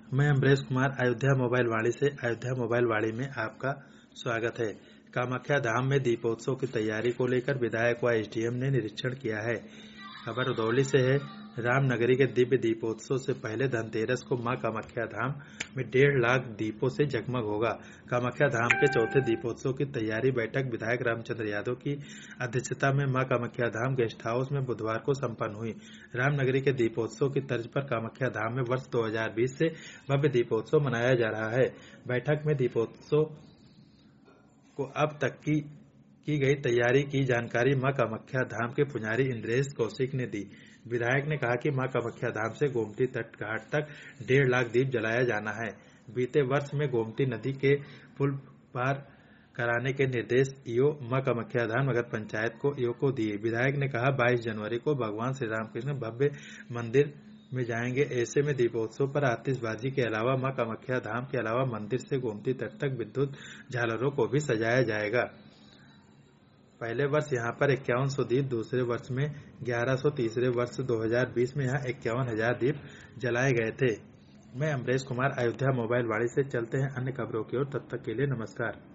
मैं अमरेश कुमार अयोध्या मोबाइल वाणी से अयोध्या मोबाइल वाणी में आपका स्वागत है। कामाख्या धाम में दीपोत्सव की तैयारी को लेकर विधायक व एसडीएम ने निरीक्षण किया है। खबर उदौली से है। रामनगरी के दिव्य दीपोत्सव से पहले धनतेरस को मां कामाख्या धाम में 1.5 लाख दीपों से जगमग होगा। कामाख्या धाम के चौथे दीपोत्सव की तैयारी बैठक विधायक रामचंद्र यादव की अध्यक्षता में मां कामाख्या धाम गेस्ट हाउस में बुधवार को संपन्न हुई। रामनगरी के दीपोत्सव की तर्ज पर कामाख्या धाम में वर्ष 2020 से भव्य दीपोत्सव मनाया जा रहा है। बैठक में दीपोत्सव को अब तक की गई तैयारी की जानकारी मां कामाख्या धाम के पुजारी इंद्रेश कौशिक ने दी। विधायक ने कहा कि मां कामाख्या धाम से गोमती तट घाट तक 1.5 लाख दीप जलाया जाना है। बीते वर्ष में गोमती नदी के पुल पार कराने के निर्देश ईओ मां कामाख्या धाम नगर पंचायत को ईओ को दिए। विधायक ने कहा 22 जनवरी को भगवान श्री रामकृष्ण भव्य मंदिर में जाएंगे। ऐसे में दीपोत्सव पर आतिशबाजी के अलावा मां कामाख्या धाम के अलावा मंदिर से गोमती तट तक विद्युत झालरों को भी सजाया जाएगा। पहले वर्ष यहां पर 5100 दीप, दूसरे वर्ष में 1100, तीसरे वर्ष 2020 में यहां 51,000 दीप जलाए गए थे। मैं अमरेश कुमार अयोध्या मोबाइल वाणी से। चलते हैं अन्य खबरों की ओर। तब तक के लिए नमस्कार।